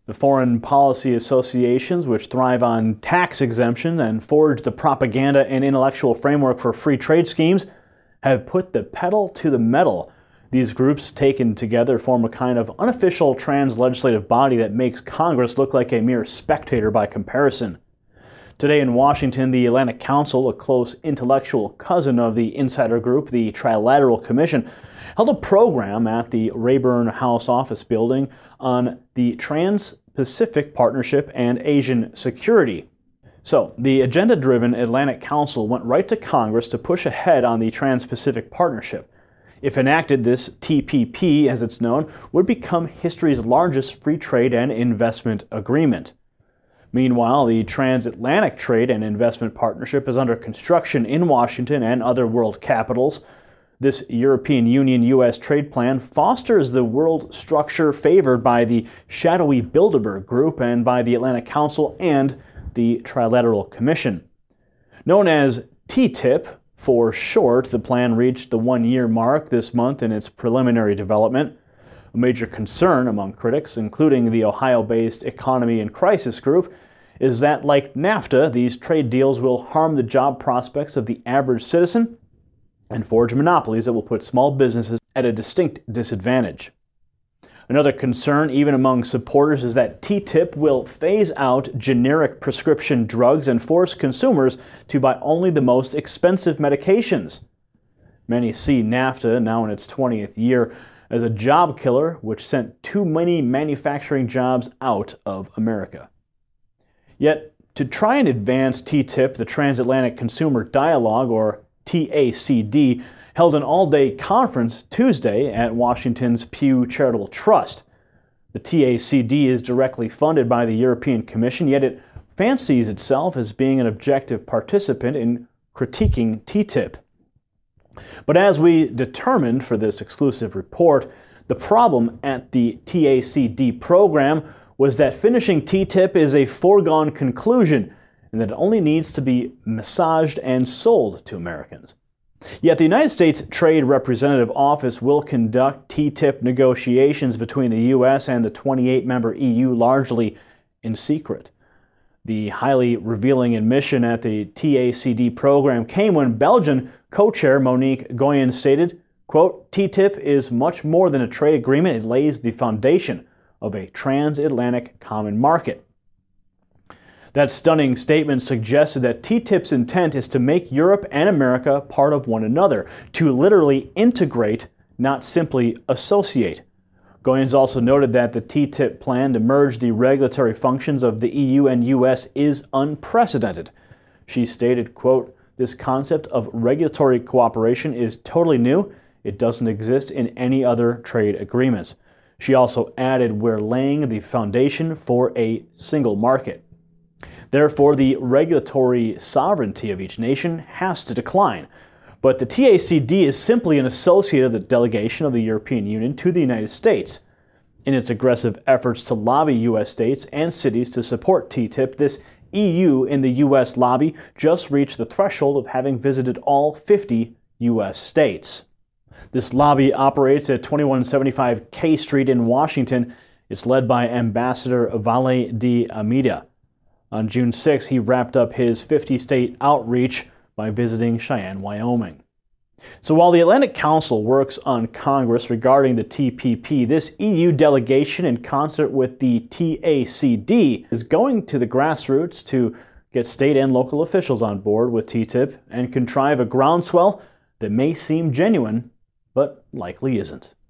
The foreign policy associations, which thrive on tax exemption and forge the propaganda and intellectual framework for free trade schemes, have put the pedal to the metal. These groups, taken together, form a kind of unofficial trans-legislative body that makes Congress look like a mere spectator by comparison. Today in Washington, the Atlantic Council, a close intellectual cousin of the insider group, the Trilateral Commission, held a program at the Rayburn House Office Building on the Trans-Pacific Partnership and Asian security. So, the agenda-driven Atlantic Council went right to Congress to push ahead on the Trans-Pacific Partnership. If enacted, this TPP, as it's known, would become history's largest free trade and investment agreement. Meanwhile, the Transatlantic Trade and Investment Partnership is under construction in Washington and other world capitals. This European Union-U.S. trade plan fosters the world structure favored by the shadowy Bilderberg Group and by the Atlantic Council and the Trilateral Commission. Known as TTIP for short, the plan reached the one-year mark this month in its preliminary development. A major concern among critics, including the Ohio-based Economy and Crisis Group, is that, like NAFTA, these trade deals will harm the job prospects of the average citizen and forge monopolies that will put small businesses at a distinct disadvantage. Another concern, even among supporters, is that TTIP will phase out generic prescription drugs and force consumers to buy only the most expensive medications. Many see NAFTA, now in its 20th year, as a job killer which sent too many manufacturing jobs out of America. Yet, to try and advance TTIP, the Transatlantic Consumer Dialogue, or TACD, held an all-day conference Tuesday at Washington's Pew Charitable Trust. The TACD is directly funded by the European Commission, yet it fancies itself as being an objective participant in critiquing TTIP. But as we determined for this exclusive report, the problem at the TACD program was that finishing TTIP is a foregone conclusion and that it only needs to be massaged and sold to Americans. Yet the United States Trade Representative Office will conduct TTIP negotiations between the U.S. and the 28-member EU largely in secret. The highly revealing admission at the TACD program came when Belgian co-chair Monique Goyen stated, quote, "TTIP is much more than a trade agreement. It lays the foundation of a transatlantic common market." That stunning statement suggested that TTIP's intent is to make Europe and America part of one another, to literally integrate, not simply associate. Goyens also noted that the TTIP plan to merge the regulatory functions of the EU and US is unprecedented. She stated, quote, "This concept of regulatory cooperation is totally new. It doesn't exist in any other trade agreements." She also added, "We're laying the foundation for a single market." Therefore, the regulatory sovereignty of each nation has to decline. But the TACD is simply an associate of the delegation of the European Union to the United States. In its aggressive efforts to lobby U.S. states and cities to support TTIP, this EU in the U.S. lobby just reached the threshold of having visited all 50 U.S. states. This lobby operates at 2175 K Street in Washington. It's led by Ambassador Vale de Almeida. On June 6, he wrapped up his 50-state outreach by visiting Cheyenne, Wyoming. So while the Atlantic Council works on Congress regarding the TPP, this EU delegation, in concert with the TACD, is going to the grassroots to get state and local officials on board with TTIP and contrive a groundswell that may seem genuine, but likely isn't.